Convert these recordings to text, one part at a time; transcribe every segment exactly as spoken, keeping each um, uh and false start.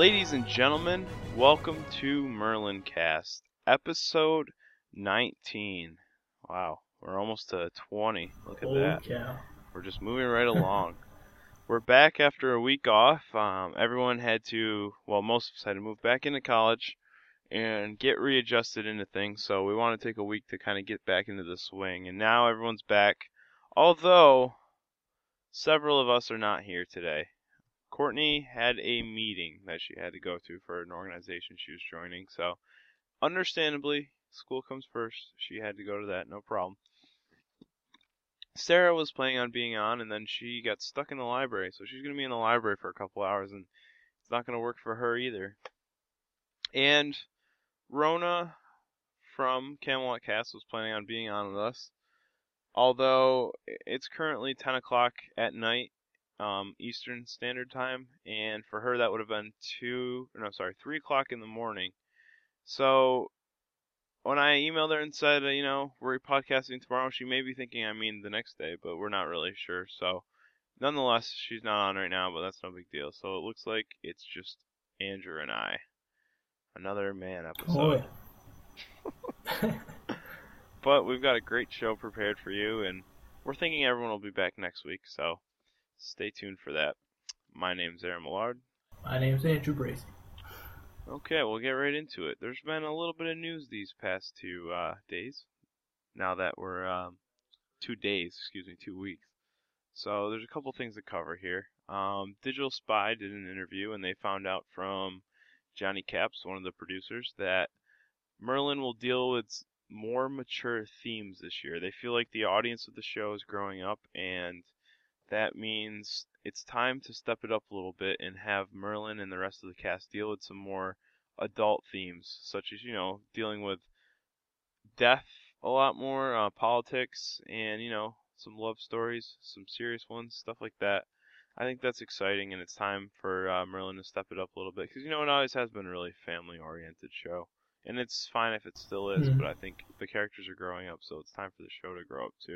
Ladies and gentlemen, welcome to Merlin Cast, episode nineteen. Wow, we're almost to twenty. Look at Oh, that. cow. We're just moving right along. We're back after a week off. Um, everyone had to, well, most of us had to move back into college and get readjusted into things, so we want to take a week to kind of get back into the swing. And now everyone's back, although several of us are not here today. Courtney had a meeting that she had to go to for an organization she was joining, so understandably, school comes first. She had to go to that, no problem. Sarah was planning on being on, and then she got stuck in the library, so she's going to be in the library for a couple hours, and it's not going to work for her either. And Rona from Camelot Cast was planning on being on with us, although it's currently ten o'clock at night. Um, Eastern Standard Time, and for her that would have been two, no, sorry, three o'clock in the morning. So when I emailed her and said, uh, you know, we're podcasting tomorrow, she may be thinking I mean the next day, but we're not really sure. So nonetheless, she's not on right now, but that's no big deal. So it looks like it's just Andrew and I. Another man episode. Oh, yeah. But we've got a great show prepared for you, and we're thinking everyone will be back next week, so stay tuned for that. My name's Aaron Millard. My name's Andrew Bracy. Okay, we'll get right into it. There's been a little bit of news these past two uh, days. Now that we're um, two days, excuse me, two weeks. So there's a couple things to cover here. Um, Digital Spy did an interview, and they found out from Johnny Caps, one of the producers, that Merlin will deal with more mature themes this year. They feel like the audience of the show is growing up, and that means it's time to step it up a little bit and have Merlin and the rest of the cast deal with some more adult themes, such as, you know, dealing with death a lot more, uh, politics, and, you know, some love stories, some serious ones, stuff like that. I think that's exciting, and it's time for uh, Merlin to step it up a little bit, because, you know, it always has been a really family-oriented show. And it's fine if it still is, Mm. but I think the characters are growing up, so it's time for the show to grow up, too.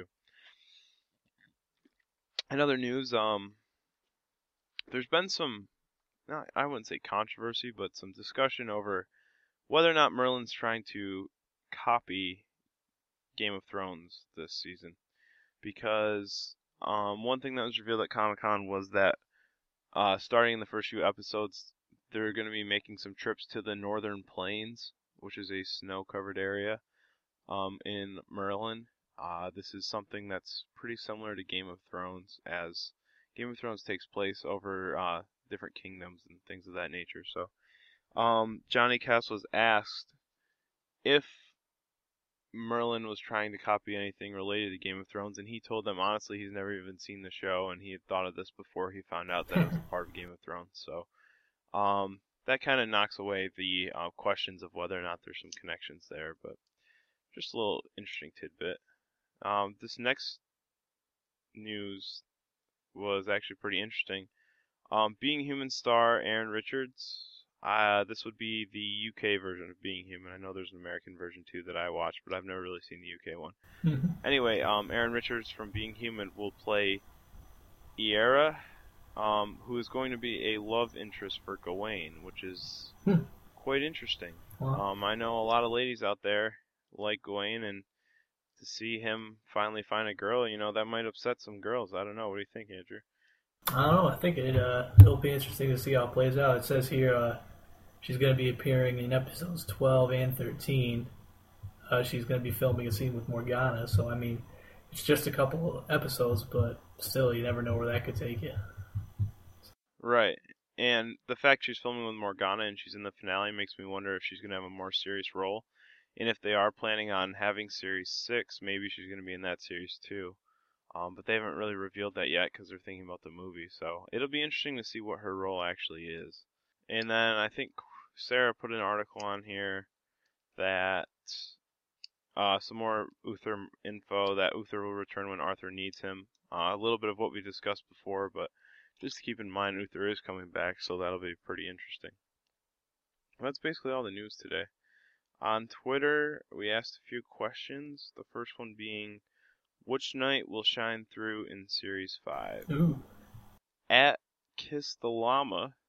In other news, um, there's been some, not, I wouldn't say controversy, but some discussion over whether or not Merlin's trying to copy Game of Thrones this season. Because um, one thing that was revealed at Comic-Con was that uh, starting in the first few episodes, they're going to be making some trips to the Northern Plains, which is a snow-covered area um, in Merlin. Uh, this is something that's pretty similar to Game of Thrones, as Game of Thrones takes place over uh, different kingdoms and things of that nature. So, um, Johnny Cass was asked if Merlin was trying to copy anything related to Game of Thrones, and he told them honestly he's never even seen the show, and he had thought of this before he found out that it was a part of Game of Thrones. So, um, that kind of knocks away the uh, questions of whether or not there's some connections there, but just a little interesting tidbit. Um, this next news was actually pretty interesting. Um, Being Human star Aaron Richards. Uh, this would be the U K version of Being Human. I know there's an American version too that I watched, but I've never really seen the U K one. Mm-hmm. Anyway, um, Aaron Richards from Being Human will play Iera, um, who is going to be a love interest for Gawain, which is Hmm. quite interesting. Wow. Um, I know a lot of ladies out there like Gawain, and to see him finally find a girl, you know, that might upset some girls. I don't know. What do you think, Andrew? I don't know. I think it, uh, it'll be interesting to see how it plays out. It says here uh, she's going to be appearing in episodes twelve and thirteen. Uh, she's going to be filming a scene with Morgana, so, I mean, it's just a couple episodes, but still, you never know where that could take you. Right. And the fact she's filming with Morgana and she's in the finale makes me wonder if she's going to have a more serious role. And if they are planning on having Series six, maybe she's going to be in that series too. Um, but they haven't really revealed that yet because they're thinking about the movie. So it'll be interesting to see what her role actually is. And then I think Sarah put an article on here that uh, some more Uther info, that Uther will return when Arthur needs him. Uh, a little bit of what we discussed before, but just to keep in mind, Uther is coming back, so that'll be pretty interesting. That's basically all the news today. On Twitter, we asked a few questions. The first one being, which knight will shine through in Series five? Ooh. At Kiss the Llama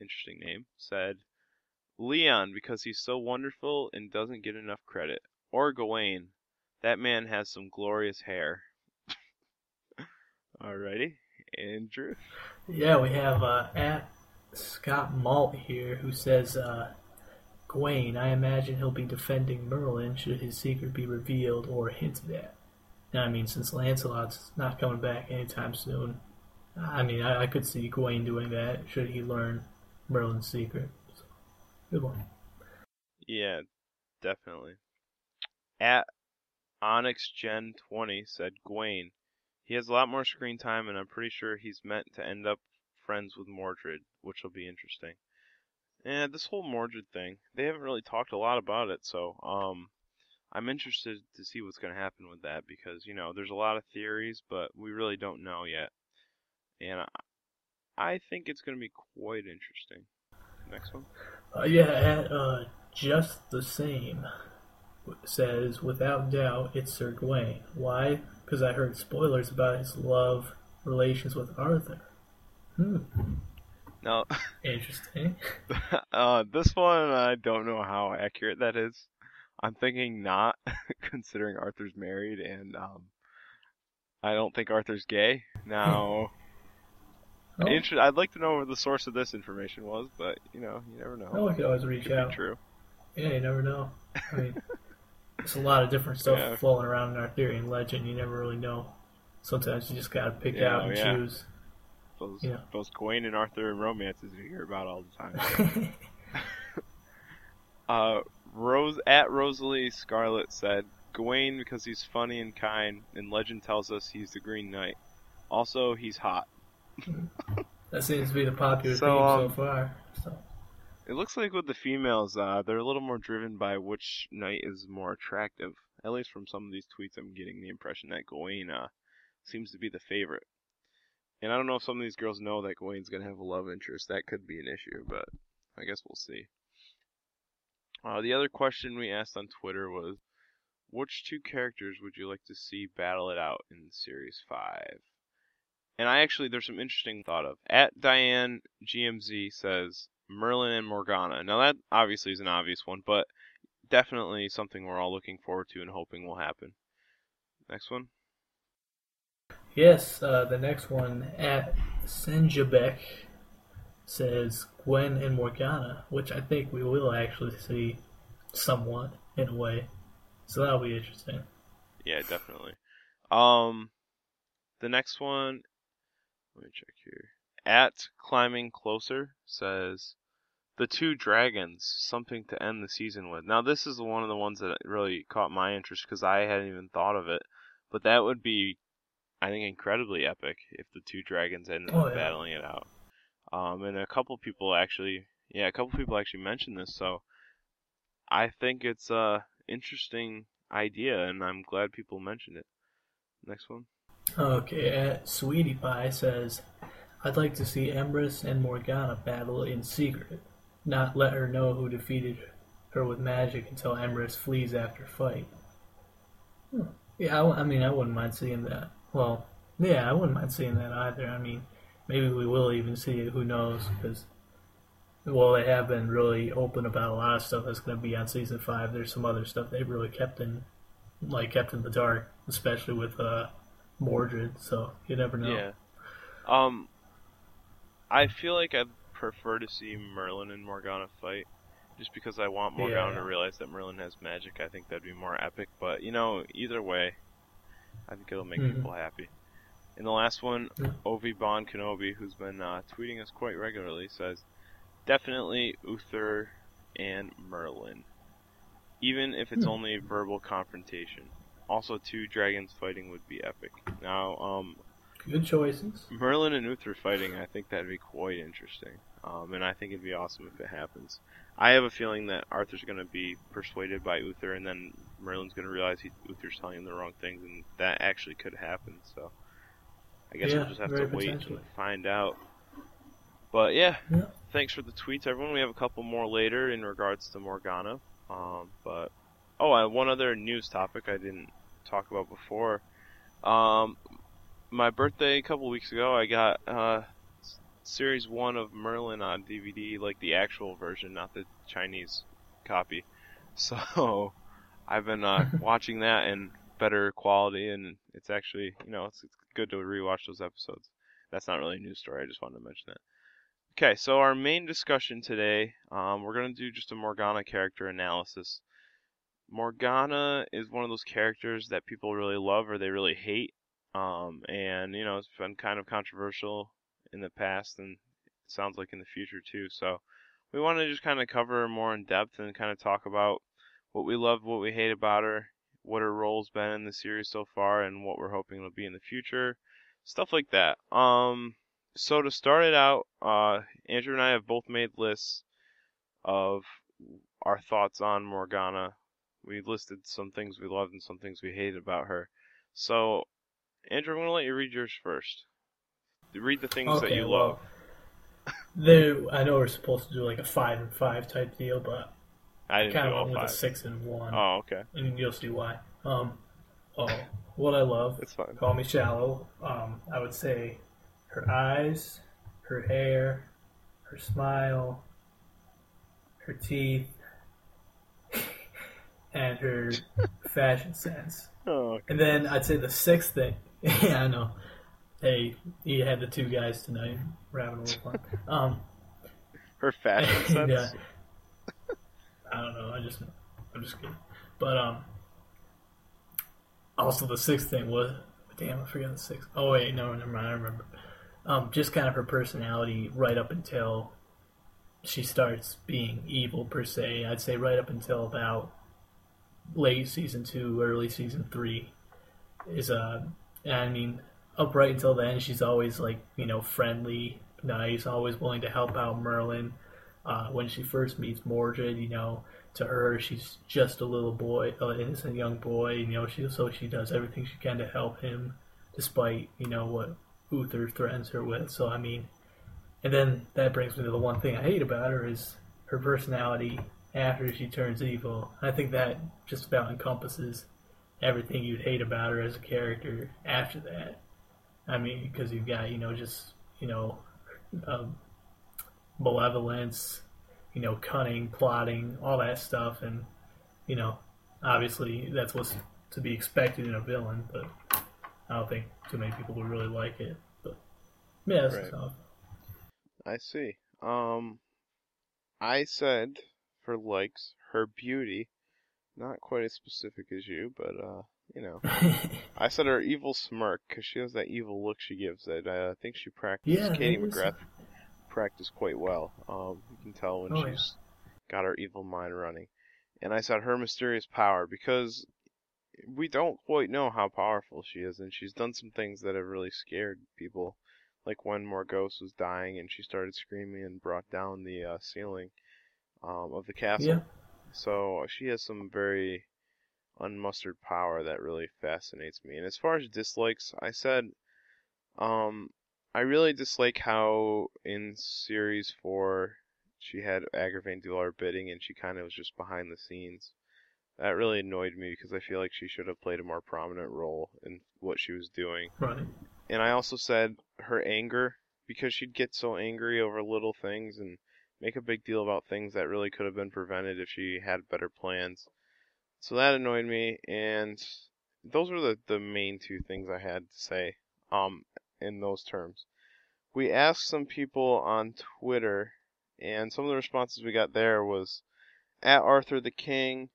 interesting name, said, Leon, because he's so wonderful and doesn't get enough credit. Or Gawain. That man has some glorious hair. Alrighty. Andrew? Yeah, we have uh, at Scott Malt here who says, uh, Gawain, I imagine he'll be defending Merlin should his secret be revealed or hinted at. Now, I mean, since Lancelot's not coming back anytime soon, I mean, I, I could see Gawain doing that should he learn Merlin's secret. So, good one. Yeah, definitely. At Onyx Gen twenty said Gawain. He has a lot more screen time, and I'm pretty sure he's meant to end up friends with Mordred, which will be interesting. And this whole Mordred thing, they haven't really talked a lot about it, so um, I'm interested to see what's going to happen with that because, you know, there's a lot of theories, but we really don't know yet. And I, I think it's going to be quite interesting. Next one? Uh, yeah, at uh, Just the Same says, without doubt, it's Sir Gawain. Why? Because I heard spoilers about his love relations with Arthur. Hmm. Now, Interesting. uh, this one, I don't know how accurate that is. I'm thinking not, considering Arthur's married, and um, I don't think Arthur's gay. Now, Oh, inter- I'd like to know where the source of this information was, but, you know, you never know. oh, we could always reach Could out. be true. Yeah, you never know. I mean, there's a lot of different stuff Yeah. floating around in Arthurian and legend. You never really know. Sometimes you just gotta pick Yeah, out and yeah. choose. Those, Yeah. those Gawain and Arthur romances you hear about all the time. uh, Rose at Rosalie Scarlet said, Gawain because he's funny and kind, and legend tells us he's the Green Knight. Also, he's hot. That seems to be the popular So, theme um, so far. So. It looks like with the females, uh, they're a little more driven by which knight is more attractive. At least from some of these tweets, I'm getting the impression that Gawain uh, seems to be the favorite. And I don't know if some of these girls know that Gawain's going to have a love interest. That could be an issue, but I guess we'll see. Uh, the other question we asked on Twitter was, which two characters would you like to see battle it out in Series five? And I actually, there's some interesting thought of. At Diane G M Z says, Merlin and Morgana. Now that obviously is an obvious one, but definitely something we're all looking forward to and hoping will happen. Next one. Yes, uh, the next one at Senjabek says Gwen and Morgana, which I think we will actually see somewhat in a way. So that'll be interesting. Yeah, definitely. Um, the next one, let me check here. At Climbing Closer says, the two dragons, something to end the season with. Now this is one of the ones that really caught my interest because I hadn't even thought of it. But that would be, I think, incredibly epic if the two dragons ended Oh, up yeah. battling it out. Um, and a couple people actually, yeah, a couple people actually mentioned this, so I think it's a interesting idea, and I'm glad people mentioned it. Next one. Okay, at Sweetie Pie says, I'd like to see Empress and Morgana battle in secret, not let her know who defeated her with magic until Empress flees after fight. Hmm. Yeah, I, w- I mean, I wouldn't mind seeing that. Well, yeah, I wouldn't mind seeing that either. I mean, maybe we will even see it, who knows, because, well, they have been really open about a lot of stuff that's going to be on Season five. There's some other stuff they've really kept in, like, kept in the dark, especially with, uh, Mordred, so you never know. Yeah. Um, I feel like I'd prefer to see Merlin and Morgana fight, just because I want Morgana Yeah. to realize that Merlin has magic. I think that'd be more epic, but, you know, either way, I think it'll make Mhm. people happy. And the last one, Yeah. Ovi Bon Kenobi, who's been uh, tweeting us quite regularly, says, definitely Uther and Merlin, even if it's Hmm. only verbal confrontation. Also, two dragons fighting would be epic. Now, um, Good choices. Merlin and Uther fighting, I think that'd be quite interesting. Um, and I think it'd be awesome if it happens. I have a feeling that Arthur's going to be persuaded by Uther, and then Merlin's going to realize he, Uther's telling him the wrong things, and that actually could happen. So, I guess Yeah, we'll just have to very wait potentially. and find out. But yeah, Yeah. thanks for the tweets, everyone. We have a couple more later in regards to Morgana. Um, but oh, uh, one other news topic I didn't talk about before. Um, my birthday a couple weeks ago, I got uh, series one of Merlin on D V D, like the actual version, not the Chinese copy. So I've been uh, watching that in better quality, and it's actually, you know, it's, it's good to rewatch those episodes. That's not really a news story. I just wanted to mention that. Okay, so our main discussion today, um, we're going to do just a Morgana character analysis. Morgana is one of those characters that people really love or they really hate. Um, and, you know, it's been kind of controversial in the past, and it sounds like in the future too. So we want to just kind of cover her more in depth and kind of talk about what we love, what we hate about her, what her role's been in the series so far, and what we're hoping it'll be in the future. Stuff like that. Um, so to start it out, uh, Andrew and I have both made lists of our thoughts on Morgana. We listed some things we loved and some things we hated about her. So, Andrew, I'm going to let you read yours first. Read the things okay, that you well, love. There, I know we're supposed to do like a five and five type deal, but I didn't kind do of all went with five. a six and one. Oh, okay. And you'll see why. Um, oh, what I love. It's fine. Call me shallow. Um, I would say her eyes, her hair, her smile, her teeth, and her fashion sense. Oh, okay. And then I'd say the sixth thing. Yeah, I know. Hey, you had the two guys tonight. We're having a little fun. Um, Her fashion sense? Yeah. I don't know. I just, I'm just kidding. But um, also the sixth thing was, damn, I forgot the sixth. Oh wait, no, never mind. I remember. Um, just kind of her personality right up until she starts being evil per se. I'd say right up until about late season two, early season three is uh, I mean, up right until then, she's always like, you know, friendly, nice, always willing to help out Merlin. Uh, when she first meets Mordred, you know, to her, she's just a little boy, an innocent young boy, you know, she, so she does everything she can to help him, despite, you know, what Uther threatens her with. So, I mean, and then that brings me to the one thing I hate about her is her personality after she turns evil. I think that just about encompasses everything you'd hate about her as a character after that. I mean, because you've got, you know, just, you know, um, malevolence, you know, cunning, plotting, all that stuff, and, you know, obviously that's what's to be expected in a villain, but I don't think too many people would really like it. But yeah, that's Right. stuff. I see. Um, I said, for likes, her beauty. Not quite as specific as you, but, uh, you know. I said her evil smirk, because she has that evil look she gives that uh, I think she practices. Yeah, Katie it is. McGrath practiced quite well. Um, you can tell when Oh, she's got her evil mind running. And I said her mysterious power, because we don't quite know how powerful she is, and she's done some things that have really scared people. Like when Morgause was dying and she started screaming and brought down the uh, ceiling um, of the castle. Yeah. So she has some very unmustered power that really fascinates me. And as far as dislikes, I said, um, I really dislike how in series four she had Agravain do all her bidding and she kind of was just behind the scenes. That really annoyed me because I feel like she should have played a more prominent role in what she was doing. Right. And I also said her anger, because she'd get so angry over little things and make a big deal about things that really could have been prevented if she had better plans. So that annoyed me, and those were the, the main two things I had to say um, in those terms. We asked some people on Twitter, and some of the responses we got there was, at Arthur the King,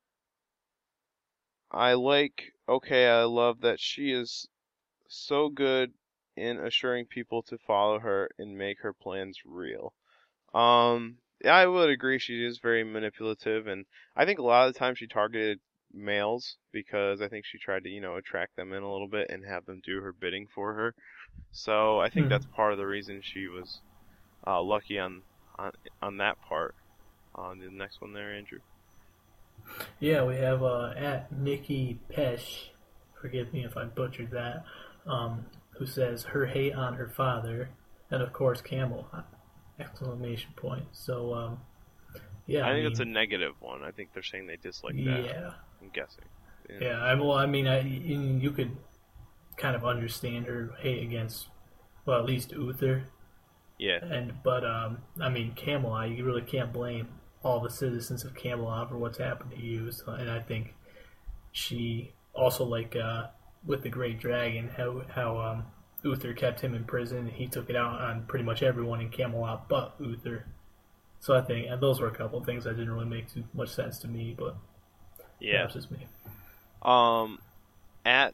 I like, okay, I love that she is so good in assuring people to follow her and make her plans real. Um, yeah, I would agree she is very manipulative, and I think a lot of the time she targeted males because I think she tried to, you know, attract them in a little bit and have them do her bidding for her. So I think Hmm. that's part of the reason she was uh, lucky on, on on that part. On the next one there, Andrew. Yeah, we have uh, at Nikki Pesh, forgive me if I butchered that, um, who says her hate on her father, and of course Camel, exclamation point. So, um, yeah, I I, think mean, it's a negative one. I think they're saying they dislike that. yeah, I'm guessing. yeah. I, well, I mean, I, you you could kind of understand her hate against, well, at least Uther, Yeah. And but um, I mean, Camelot, you really can't blame all the citizens of Camelot for what's happened to you. So, and I think she also like uh, with the Great Dragon, how how um, Uther kept him in prison. He took it out on pretty much everyone in Camelot but Uther. So I think and those were a couple of things that didn't really make too much sense to me, but Yeah. that's just me. Um, at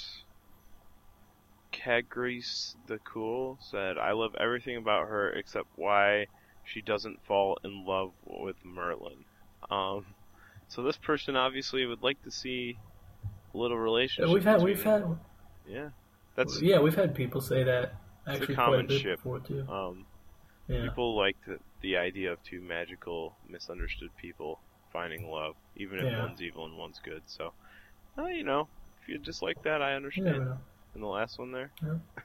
Cagris the Cool said, I love everything about her except why she doesn't fall in love with Merlin. Um, so this person obviously would like to see a little relationship. We've had we've between- had yeah, that's yeah we've had people say that it's actually a quite a common bit ship. before too. Um, Yeah. people like the, the idea of two magical, misunderstood people finding love, even if Yeah. one's evil and one's good. So, uh, you know, if you just like that, I You understand. never know. And the last one there.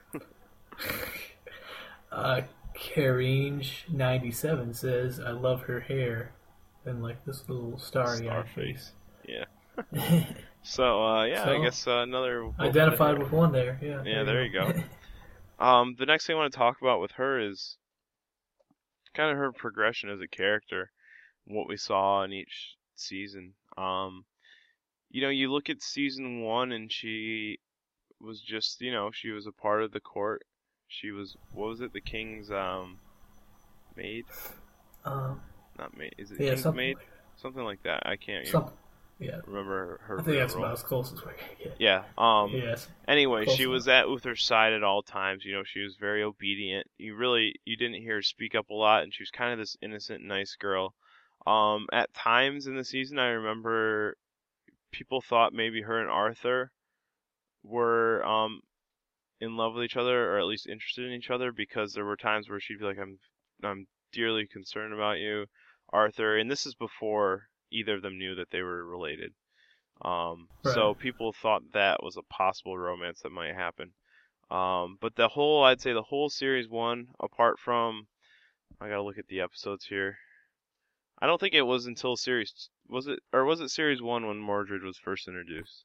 Uh, Caringe ninety-seven says, I love her hair. And like this little starry Star eyed face. face. Yeah. So, uh, yeah, I So, guess uh, another... vote for Identified the with one there. Yeah. Yeah, there you go. Um, the next thing I want to talk about with her is kind of her progression as a character, what we saw in each season. Um, you know, you look at season one and she was just, you know, she was a part of the court. She was, what was it, the king's um, maid? um, Not maid, is it yeah, king's something maid? like Something like that. I can't even Some, yeah. remember her. I think that's role. about as close as we're going to get. Yeah. Um. Yes. Anyway, Close she enough. was at Uther's side at all times. You know, she was very obedient. You really, you didn't hear her speak up a lot, and she was kind of this innocent, nice girl. Um, at times in the season, I remember people thought maybe her and Arthur were um in love with each other, or at least interested in each other, because there were times where she'd be like, "I'm, I'm dearly concerned about you, Arthur," and this is before either of them knew that they were related. Um, Right. So people thought that was a possible romance that might happen. Um, but the whole, I'd say the whole series one, apart from, I gotta look at the episodes here. I don't think it was until series, was it, or was it series one when Mordred was first introduced?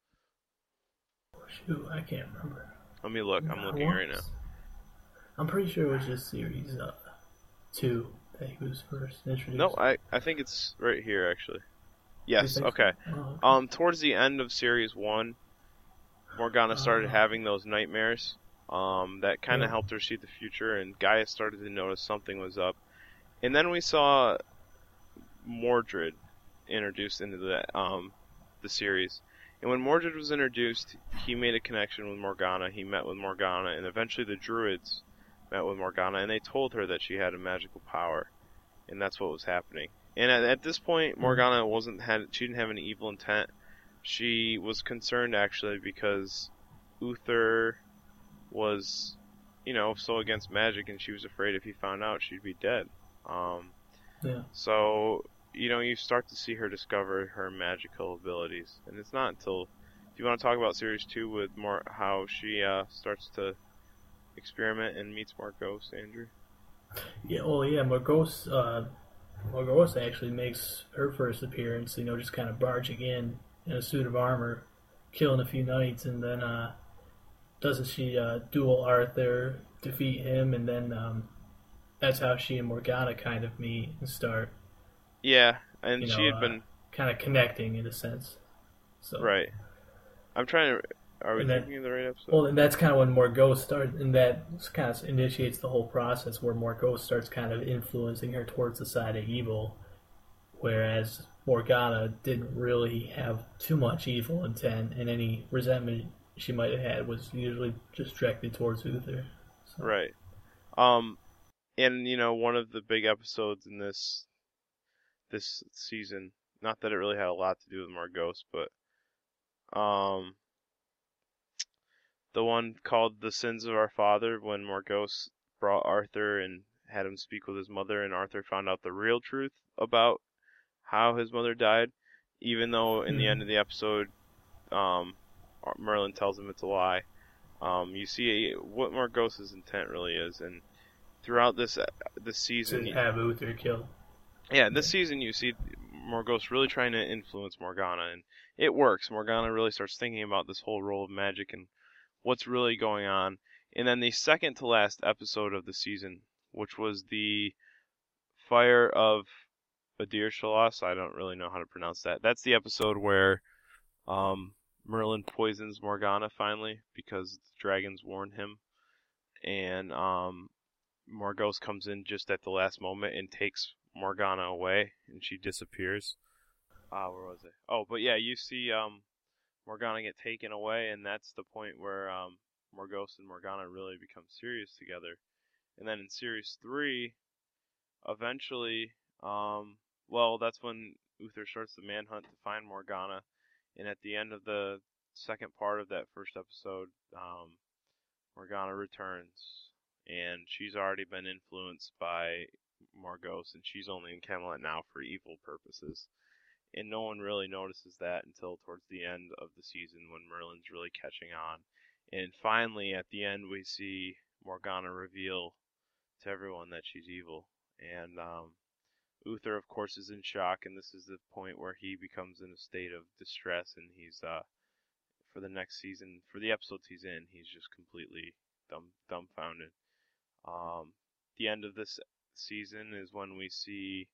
Shoot, I can't remember. Let me look. I'm I looking right now. was- I'm pretty sure it was just series uh, two that he was first introduced. No, I, I think it's right here actually. Yes. think Okay. so? Oh, okay. Um, towards the end of series one, Morgana started Oh. having those nightmares. Um, that kind of Yeah. helped her see the future, and Gaia started to notice something was up. And then we saw Mordred introduced into the um the series. And when Mordred was introduced, he made a connection with Morgana. He met with Morgana, and eventually the Druids met with Morgana, and they told her that she had a magical power, and that's what was happening. And at, at this point, Morgana wasn't had she didn't have any evil intent. She was concerned actually because Uther was, you know, so against magic, and she was afraid if he found out she'd be dead. Um, Yeah. So, you know, you start to see her discover her magical abilities, and it's not until, if you want to talk about series two with more how she uh, starts to experiment and meets more ghosts, Andrew. Yeah, well, yeah, Morgos, uh, Morgos actually makes her first appearance, you know, just kind of barging in in a suit of armor, killing a few knights, and then uh, doesn't she uh, duel Arthur, defeat him, and then um, that's how she and Morgana kind of meet and start Yeah, and You she know, had uh, been kind of connecting in a sense. So right. I'm trying to. Are we And then- thinking of the right episode? Well, and that's kind of when Morgause starts, and that kind of initiates the whole process where Morgause starts kind of influencing her towards the side of evil, whereas Morgana didn't really have too much evil intent, and any resentment she might have had was usually just directed towards Uther. So, Right. Um, and you know, one of the big episodes in this this season, not that it really had a lot to do with Morgause, but um, the one called "The Sins of Our Father," when Morgause brought Arthur and had him speak with his mother, and Arthur found out the real truth about how his mother died, even though in the Mhm. end of the episode, um, Merlin tells him it's a lie. Um, you see what Morgause's intent really is, and throughout this uh, this to season, have Uther killed. yeah, this season you see Morgause really trying to influence Morgana, and it works. Morgana really starts thinking about this whole role of magic and what's really going on. And then the second to last episode of the season which was the Fire of Adir Shalas. I don't really know how to pronounce that. That's the episode where um, Merlin poisons Morgana finally because the dragons warn him, and um, Morgause comes in just at the last moment and takes Morgana away, and she disappears. Ah, uh, where was it? Oh, but yeah, you see um, Morgana get taken away, and that's the point where um, Morgause and Morgana really become serious together. And then in series three, eventually, um, well, that's when Uther starts the manhunt to find Morgana, and at the end of the second part of that first episode, um, Morgana returns, and she's already been influenced by Morgause, and she's only in Camelot now for evil purposes. And no one really notices that until towards the end of the season when Merlin's really catching on. And finally, at the end, we see Morgana reveal to everyone that she's evil. And um, Uther, of course, is in shock, and this is the point where he becomes in a state of distress, and he's, uh, for the next season, for the episodes he's in, he's just completely dumb, dumbfounded. Um, the end of this season is when we see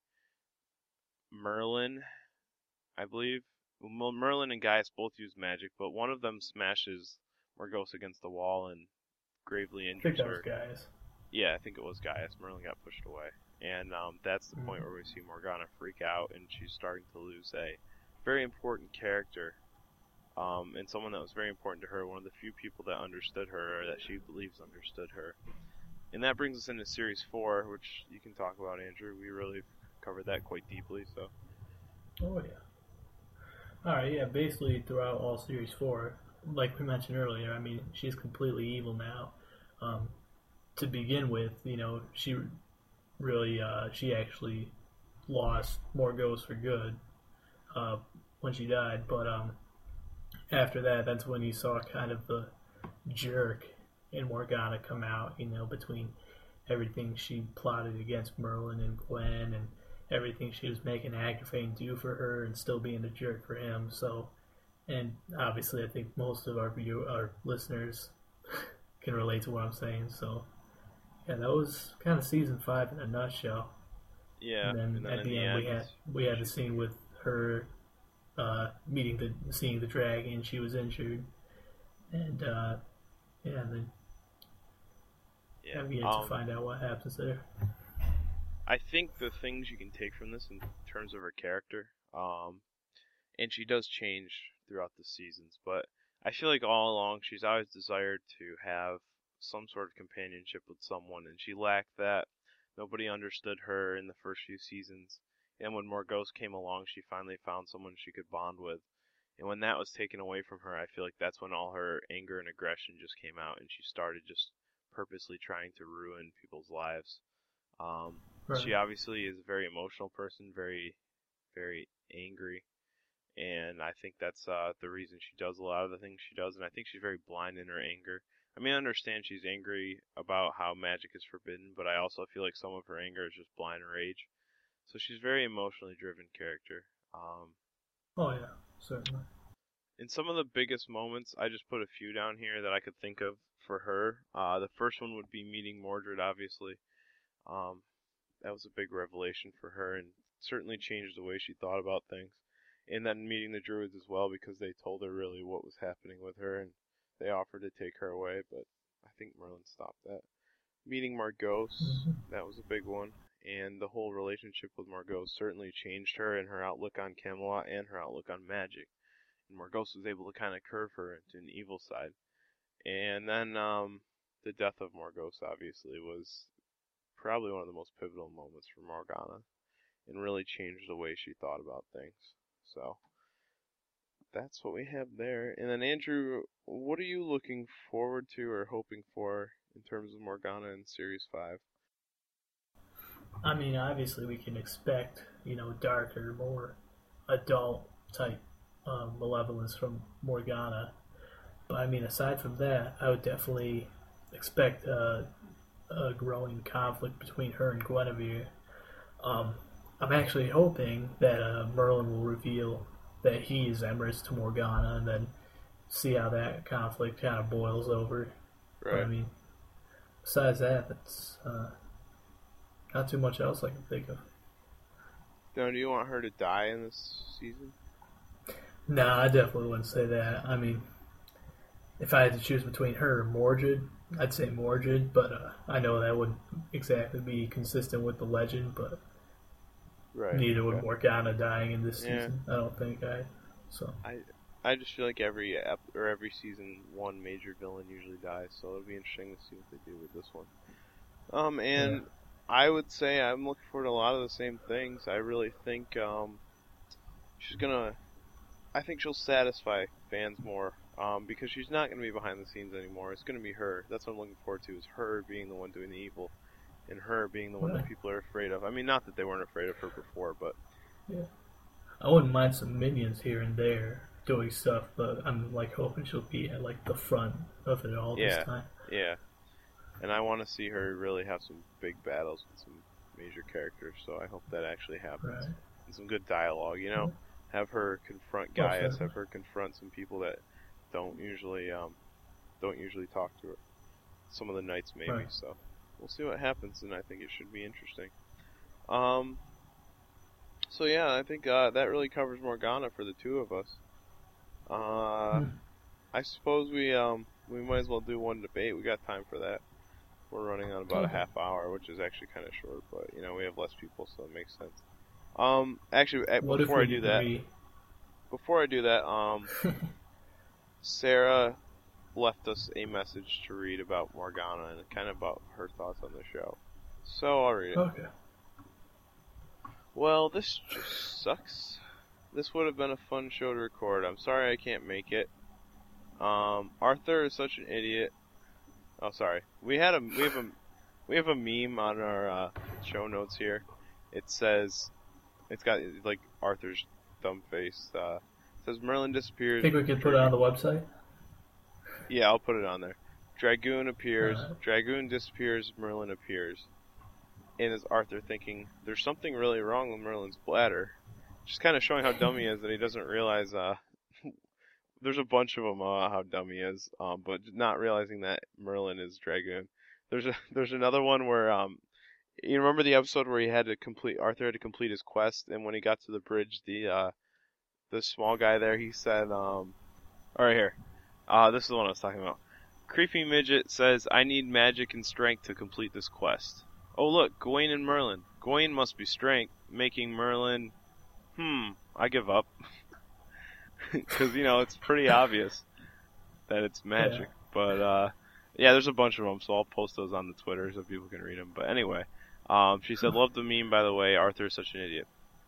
Merlin, I believe. Well, Merlin and Gaius both use magic, but one of them smashes Morgause against the wall and gravely injures I think that her. was Gaius. Yeah, I think it was Gaius. Merlin got pushed away. And um, that's the mm-hmm. point where we see Morgana freak out, and she's starting to lose a very important character, um, and someone that was very important to her, one of the few people that understood her, or that she believes understood her. And that brings us into Series four, which you can talk about, Andrew. We really covered that quite deeply. So. Oh, yeah. Alright, yeah, basically throughout all Series four, like we mentioned earlier, I mean, she's completely evil now. Um, to begin with, you know, she really, uh, she actually lost Morgause for good uh, when she died, but um, after that, that's when you saw kind of the jerk in Morgana come out, you know, between everything she plotted against Merlin and Gwen and everything she was making Agravain do for her and still being a jerk for him. So, and obviously I think most of our view, our listeners can relate to what I'm saying. So, yeah, that was kind of season five in a nutshell. Yeah. And then, and then at the, the end, end we had we had the scene with her uh, meeting the seeing the dragon. She was injured, and uh, yeah, and then yeah, we had um, to find out what happens there. I think the things you can take from this in terms of her character, um, and she does change throughout the seasons, but I feel like all along she's always desired to have some sort of companionship with someone, and she lacked that. Nobody understood her in the first few seasons, and when Morgause came along, she finally found someone she could bond with. And when that was taken away from her, I feel like that's when all her anger and aggression just came out, and she started just purposely trying to ruin people's lives. Um, right. She obviously is a very emotional person, very, very angry, and I think that's uh, the reason she does a lot of the things she does, and I think she's very blind in her anger. I mean, I understand she's angry about how magic is forbidden, but I also feel like some of her anger is just blind rage. So she's a very emotionally driven character. Um, oh, yeah, certainly. In some of the biggest moments, I just put a few down here that I could think of for her. Uh, the first one would be meeting Mordred, obviously. Um, that was a big revelation for her and certainly changed the way she thought about things. And then meeting the Druids as well, because they told her really what was happening with her, and they offered to take her away, but I think Merlin stopped that. Meeting Morgause, mm-hmm. that was a big one, and the whole relationship with Morgause certainly changed her and her outlook on Camelot and her outlook on magic. And Morgause was able to kind of curve her into an evil side. And then um, the death of Morgause, obviously, was probably one of the most pivotal moments for Morgana, and really changed the way she thought about things. So that's what we have there. And then Andrew, what are you looking forward to or hoping for in terms of Morgana in Series five? I mean, obviously we can expect, you know, darker, more adult type um, malevolence from Morgana. But I mean, aside from that, I would definitely expect uh, a growing conflict between her and Guinevere. Um, I'm actually hoping that uh, Merlin will reveal that he is Emrys to Morgana, and then see how that conflict kind of boils over. Right. But I mean, besides that, that's uh, Not too much else I can think of. Now, do you want her to die in this season? No, I definitely wouldn't say that. I mean, if I had to choose between her and Mordred, I'd say Mordred, but uh, I know that wouldn't exactly be consistent with the legend, but right, neither would okay. Morgana dying in this Yeah. season. I don't think I. So I I just feel like every ep- or every season one major villain usually dies, so it'll be interesting to see what they do with this one. Um, and yeah. I would say I'm looking forward to a lot of the same things. I really think um, she's gonna. I think she'll satisfy fans more um, because she's not gonna be behind the scenes anymore. It's gonna be her. That's what I'm looking forward to. Is her being the one doing the evil, and her being the one Right. that people are afraid of. I mean, not that they weren't afraid of her before, but Yeah. I wouldn't mind some minions here and there doing stuff, but I'm like hoping she'll be at like the front of it all yeah, this time. yeah. And I want to see her really have some big battles with some major characters. So I hope that actually happens. Right. And some good dialogue, you know. Have her confront Most Gaius. definitely. Have her confront some people that don't usually um, don't usually talk to her. Some of the knights maybe. Right. So we'll see what happens, and I think it should be interesting. Um. So yeah, I think uh, that really covers Morgana for the two of us. Uh, Hmm. I suppose we um we might as well do one debate. We got time for that. We're running on about Okay. a half hour, which is actually kind of short, but you know we have less people, so it makes sense. Um, actually, eh, What if before I we do that, agree? before I do that, um, Sarah left us a message to read about Morgana and kind of about her thoughts on the show. So I'll read it. Okay. Well, this just sucks. This would have been a fun show to record. I'm sorry I can't make it. Um, Arthur is such an idiot. Oh, sorry. We had a we have a we have a meme on our uh, show notes here. It says it's got like Arthur's thumb face. Uh, it says Merlin disappears. Think we could put it on the website? Yeah, I'll put it on there. Dragoon appears. Alright. Dragoon disappears. Merlin appears. And is Arthur thinking there's something really wrong with Merlin's bladder? Just kind of showing how dumb he is that he doesn't realize. Uh, there's a bunch of them uh, how dumb he is, um, but not realizing that Merlin is Dragoon. There's a there's another one where um, you remember the episode where he had to complete Arthur had to complete his quest, and when he got to the bridge, the uh, the small guy there he said um, all right here, uh, this is the one I was talking about. Creepy Midget says, I need magic and strength to complete this quest. Oh look, Gawain and Merlin. Gawain must be strength, making Merlin... Hmm, I give up. Because, you know, it's pretty obvious that it's magic. Yeah. But, uh, yeah, there's a bunch of them, so I'll post those on the Twitter so people can read them. But anyway, um, she said, love the meme, by the way. Arthur is such an idiot.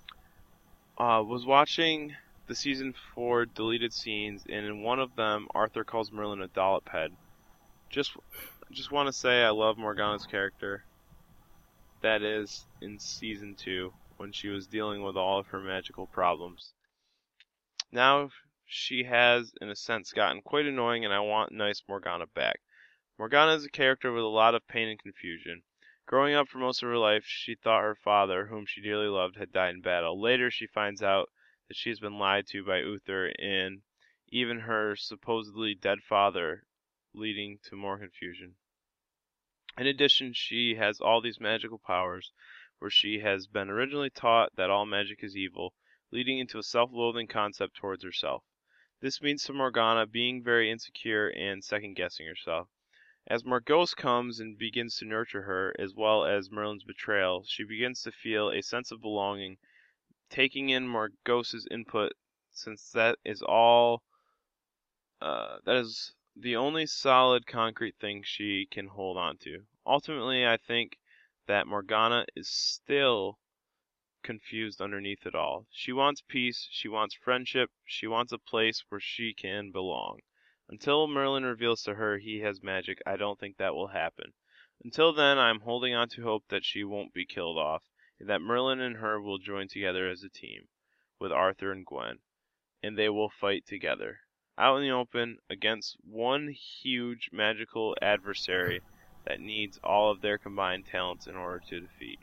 Uh, was watching the season four deleted scenes, and in one of them, Arthur calls Merlin a dollop head. Just, just want to say I love Morgana's character. That is, in season two, when she was dealing with all of her magical problems. Now, she has, in a sense, gotten quite annoying, and I want nice Morgana back. Morgana is a character with a lot of pain and confusion. Growing up for most of her life, she thought her father, whom she dearly loved, had died in battle. Later, she finds out that she's been lied to by Uther and even her supposedly dead father, leading to more confusion. In addition, she has all these magical powers, where she has been originally taught that all magic is evil, leading into a self-loathing concept towards herself. This means to Morgana being very insecure and second-guessing herself. As Morgause comes and begins to nurture her, as well as Merlin's betrayal, she begins to feel a sense of belonging, taking in Morgause's input, since that is all, uh, that is the only solid, concrete thing she can hold on to. Ultimately, I think that Morgana is still confused underneath it all. She wants peace, she wants friendship, she wants a place where she can belong. Until Merlin reveals to her he has magic, I don't think that will happen. Until then, I'm holding on to hope that she won't be killed off, and that Merlin and her will join together as a team, with Arthur and Gwen, and they will fight together, out in the open, against one huge magical adversary that needs all of their combined talents in order to defeat.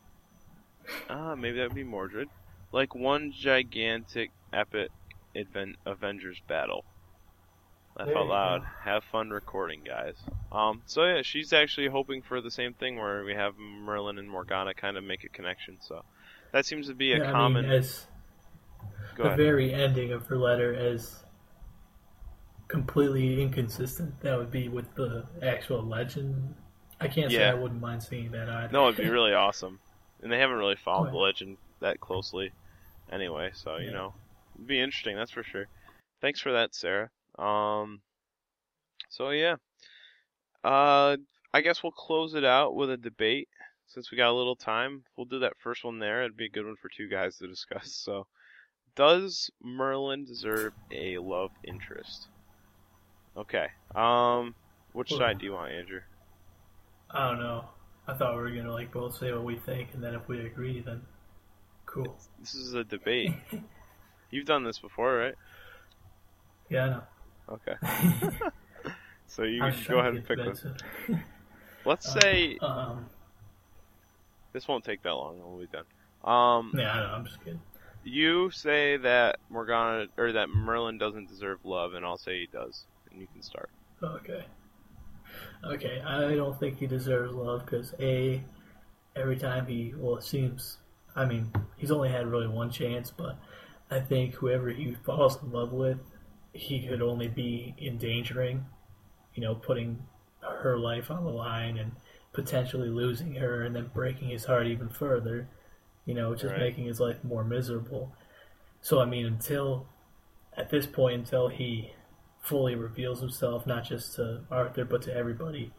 Ah, maybe that would be Mordred. Like one gigantic, epic Aven- Avengers battle. Laugh There out you loud. go. Have fun recording, guys. Um, so yeah, she's actually hoping for the same thing where we have Merlin and Morgana kind of make a connection. So that seems to be a Yeah, I common. mean, as Go the ahead. very ending of her letter as completely inconsistent, that would be with the actual legend. I can't say Yeah. I wouldn't mind seeing that either. No, it'd be really awesome. And they haven't really followed Right. the legend that closely anyway, so, you Yeah. know, it'd be interesting, that's for sure. Thanks for that, Sarah. Um, so, yeah. Uh, I guess we'll close it out with a debate. Since we got a little time, we'll do that first one there. It'd be a good one for two guys to discuss. So, does Merlin deserve a love interest? Okay. Um, which Well, side do you want, Andrew? I don't know. I thought we were gonna like both say what we think, and then if we agree, then cool. This is a debate. You've done this before, right? Yeah, I know. Okay. So you I'm can just go trying ahead to and get pick to one. bed soon. Let's Uh, say um, this won't take that long. We'll be done. Um, yeah, I know. I'm just kidding. you say that Morgana or that Merlin doesn't deserve love, and I'll say he does, and you can start. Okay. Okay, I don't think he deserves love because a every time he well it seems I mean he's only had really one chance, but I think whoever he falls in love with, he could only be endangering, you know, putting her life on the line and potentially losing her and then breaking his heart even further, you know, just Right. making his life more miserable. So I mean, until at this point, until he fully reveals himself, not just to Arthur but to everybody,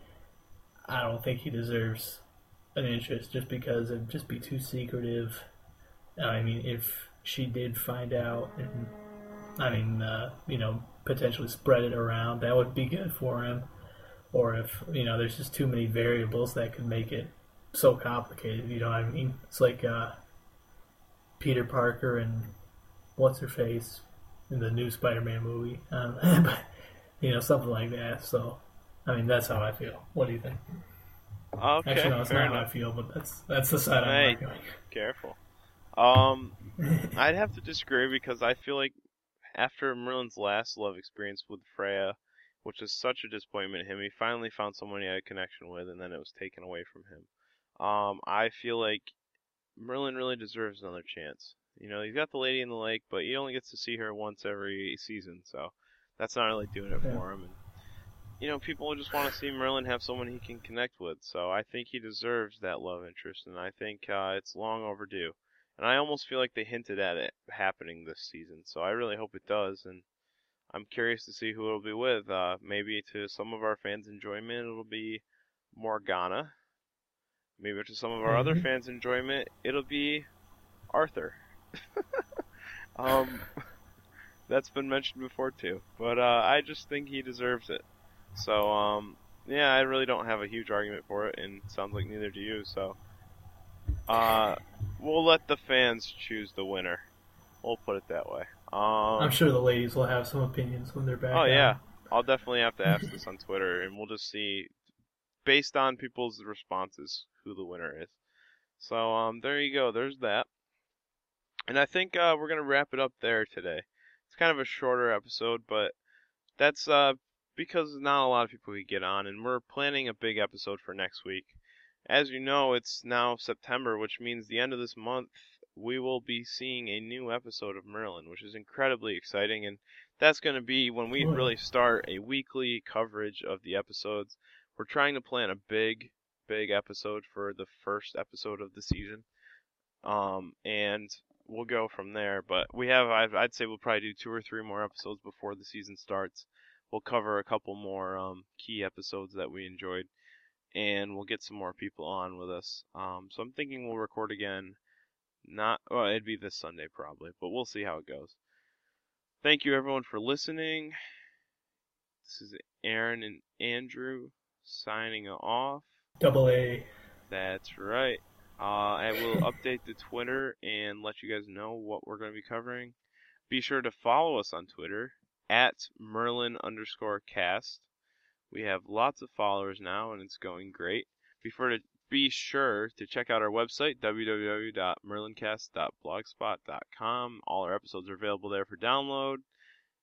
I don't think he deserves an interest just because it'd just be too secretive. I mean, if she did find out and, I mean, uh, you know, potentially spread it around, that would be good for him. Or if, you know, there's just too many variables that could make it so complicated, you know what I mean? It's like uh, Peter Parker and what's her face in the new Spider-Man movie. Um, but, you know, something like that. So, I mean, that's how I feel. What do you think? Okay, Actually, no, it's fair not how I enough. feel, but that's that's the side I'm Hey, arguing. careful. Um, I'd have to disagree because I feel like after Merlin's last love experience with Freya, which was such a disappointment to him, he finally found someone he had a connection with, and then it was taken away from him. Um, I feel like Merlin really deserves another chance. You know, he's got the lady in the lake, but he only gets to see her once every season, so that's not really doing it Yeah. for him. And you know, people just want to see Merlin have someone he can connect with, so I think he deserves that love interest, and I think uh, it's long overdue. And I almost feel like they hinted at it happening this season, so I really hope it does, and I'm curious to see who it'll be with. Uh, maybe to some of our fans' enjoyment, it'll be Morgana. Maybe to some of our other Mm-hmm. fans' enjoyment, it'll be Arthur. um, that's been mentioned before too, but uh, I just think he deserves it. So, um, yeah, I really don't have a huge argument for it, and it sounds like neither do you, so, uh, we'll let the fans choose the winner. We'll put it that way. Um, I'm sure the ladies will have some opinions when they're back. oh, on. yeah, I'll definitely have to ask this on Twitter, and we'll just see, based on people's responses, who the winner is. So, um, there you go, there's that. And I think, uh, we're gonna wrap it up there today. It's kind of a shorter episode, but that's, uh, because not a lot of people could get on, and we're planning a big episode for next week. As you know, it's now September, which means the end of this month we will be seeing a new episode of Merlin, which is incredibly exciting, and that's going to be when we Oh, yeah. really start a weekly coverage of the episodes. We're trying to plan a big, big episode for the first episode of the season, um, and we'll go from there. But we have, I'd say we'll probably do two or three more episodes before the season starts. We'll cover a couple more um, key episodes that we enjoyed, and we'll get some more people on with us. Um, so I'm thinking we'll record again. Not, well, it'd be this Sunday probably, but we'll see how it goes. Thank you everyone for listening. This is Aaron and Andrew signing off. Double A. That's right. Uh, I will update the Twitter and let you guys know what we're going to be covering. Be sure to follow us on Twitter at Merlin underscore cast. We have lots of followers now, and it's going great. Be sure to, be sure to check out our website, w w w dot merlincast dot blogspot dot com. All our episodes are available there for download.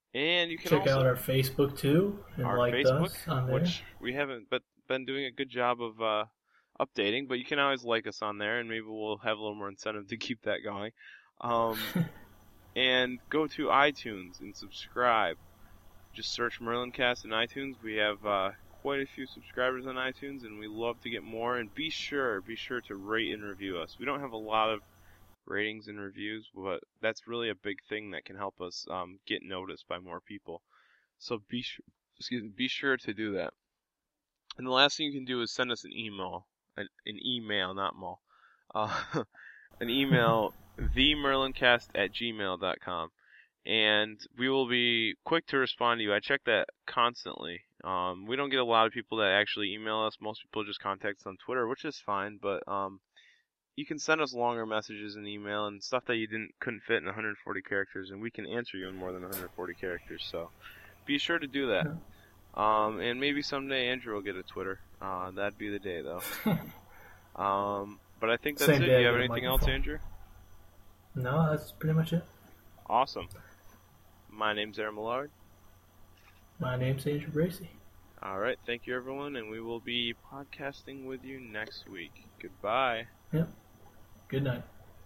And you can Check also out our Facebook too and our like Facebook, us on there. which we haven't but been doing a good job of uh, updating, but you can always like us on there, and maybe we'll have a little more incentive to keep that going. Um, and go to iTunes and subscribe. Just search Merlincast in iTunes. We have uh, quite a few subscribers on iTunes, and we love to get more. And be sure, be sure to rate and review us. We don't have a lot of ratings and reviews, but that's really a big thing that can help us um, get noticed by more people. So be sure, excuse me, be sure to do that. And the last thing you can do is send us an email, an, an email, not mall, uh, an email, the merlincast at gmail dot com. And we will be quick to respond to you. I check that constantly. Um, we don't get a lot of people that actually email us. Most people just contact us on Twitter, which is fine. But um, you can send us longer messages in email and stuff that you didn't couldn't fit in one hundred forty characters, and we can answer you in more than one hundred forty characters. So be sure to do that. Um, and maybe someday Andrew will get a Twitter. Uh, that'd be the day, though. um, but I think that's Same it. day Do I you have get a anything else, microphone. Andrew? No, that's pretty much it. Awesome. My name's Aaron Millard. My name's Andrew Bracy. All right, thank you, everyone, and we will be podcasting with you next week. Goodbye. Yep. Good night.